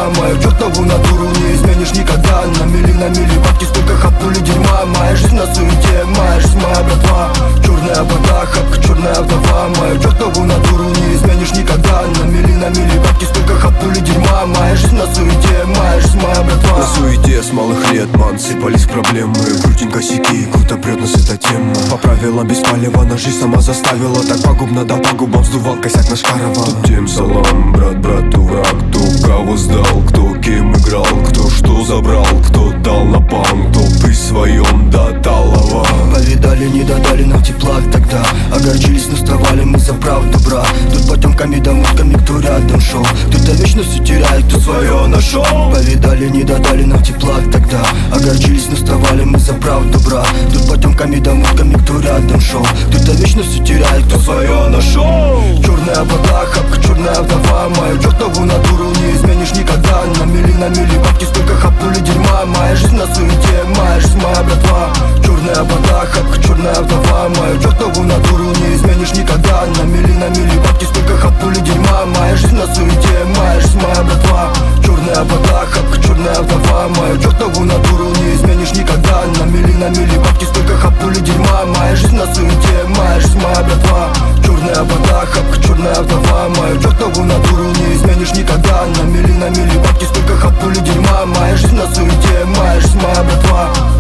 братва. Мою чертову натуру не изменишь никогда. На мили бабки, сколько хапнули дерьма. Моя жизнь на суете, моя жизнь, моя братва. Черная вода, хапка, черная вдова. Мою чертову натуру не изменишь никогда. На мили бабки, сколько хапнули дерьма. Моя жизнь на суете, моя жизнь, моя братва. На суете с малых лет, ман, сыпались проблемы. Крутим косяки, круто прет нас эта тема. По правилам без палева, на жизнь сама заставила. Так пагубно, да пагубом сдувал косяк наш Карава. Тем салам, брат, брату враг. Кто кого сдал, кто кем играл, кто что забрал, кто дал напалм, кто при своем до талого. Повидали, не додали нам тепла тогда. Огорчились, но вставали мы за правду, брат. Тут потемками да мутками, кто рядом шел. Кто-то вечно все теряет, кто свое нашел. Повидали, не додали нам тепла тогда. Огорчились, но вставали мы за правду, брат. Тут потемками да мутками, кто рядом шел. Кто-то вечно все теряет, кто свое нашел. Черная вода, хапка, черная вдова. Мою чертову натуру не изменишь никогда. На мили бабки, сколько хапнули дерьма. Моя жизнь на суете, моя жизнь, моя братва. Черная вода, хапка, черная вдова. Мою чертову натуру не изменишь никогда. На мили бабки, сколько хапнули дерьма. Моя жизнь на суете, моя жизнь, моя братва. Черная вода, хапка, черная вдова. Мою чертову натуру не изменишь никогда. На мили бабки, сколько хапнули дерьма. Моя жизнь на суете, моя жизнь, моя братва. Черная вода, хапка, черная вдова. Мою чертову натуру не изменишь никогда. На мили бабки, сколько хапнули дерьма. Моя жизнь на суете, моя жизнь, моя братва.